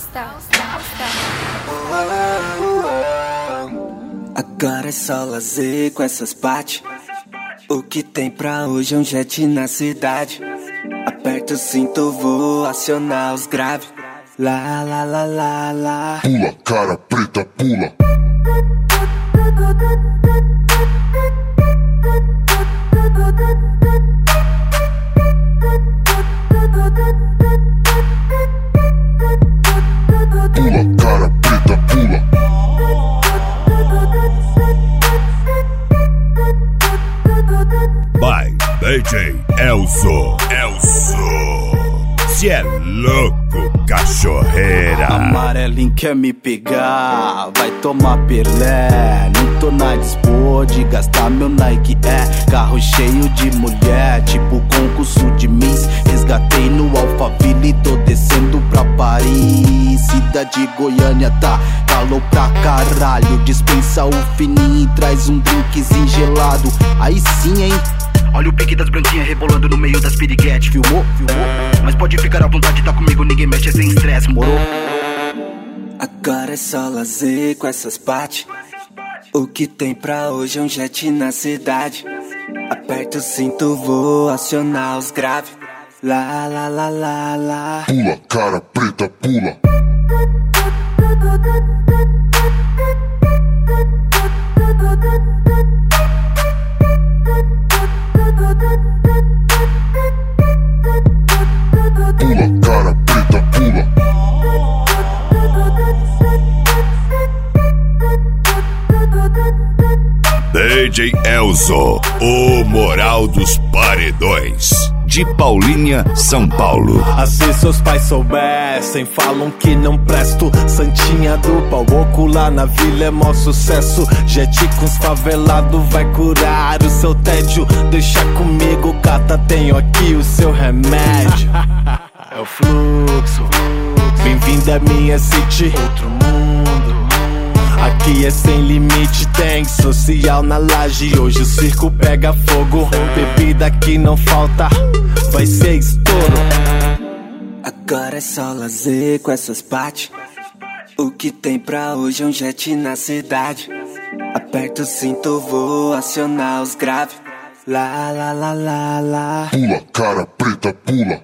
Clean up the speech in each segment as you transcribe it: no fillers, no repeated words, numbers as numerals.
Agora é só lazer com essas partes. O que tem pra hoje é um jet na cidade. Aperta o cinto, vou acionar os graves. Lá, lá, lá, lá, lá. Pula, cara preta, pula. Pula, cara preta, pula. By DJ Elzo. Cê é louco, cachorreira. Amarelinho quer me pegar, vai tomar perlé. Não tô na dispor de gastar meu Nike. É carro cheio de mulher, tipo concurso de Miss. Resgatei no Alphaville, tô descendo pra Paris. Cidade Goiânia tá calor pra caralho. Dispensa o fininho e traz um drinkzinho gelado. Aí sim, hein? Olha o pique das branquinhas rebolando no meio das piriguetes. Filmou? Mas pode ficar à vontade, tá comigo, ninguém mexe, é sem estresse, morou? Agora é só lazer com essas partes. O que tem pra hoje é um jet na cidade. Aperta o cinto, vou acionar os graves. Lá, lá, lá, lá, lá. Pula, cara preta, pula. Pula, cara preta, pula. DJ Elzo, o moral dos paredões. De Paulínia, São Paulo. Se seus pais soubessem, falam que não presto. Santinha do pau oco lá na vila é mó sucesso. Jet com os favelados vai curar o seu tédio. Deixa comigo, gata, tenho aqui o seu remédio. É o fluxo. Bem-vindo à minha city, outro mundo. Aqui é sem limite, tem social na laje. Hoje o circo pega fogo. Bebida que não falta, vai ser estouro. Agora é só lazer com essas partes. O que tem pra hoje é um jet na cidade. Aperta o cinto, vou acionar os graves. Lá, lá, lá, lá, lá. Pula, cara preta, pula.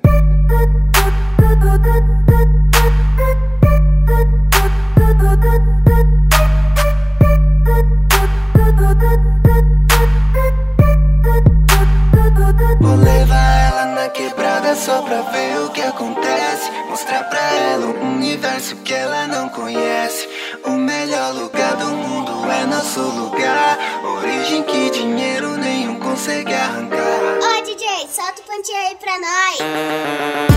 Vou levar ela na quebrada só pra ver o que acontece. Mostrar pra ela um universo que ela não conhece. O melhor lugar do mundo é nosso lugar. Origem que dinheiro nenhum consegue arrancar. Ô DJ, solta o pontinho aí pra nós.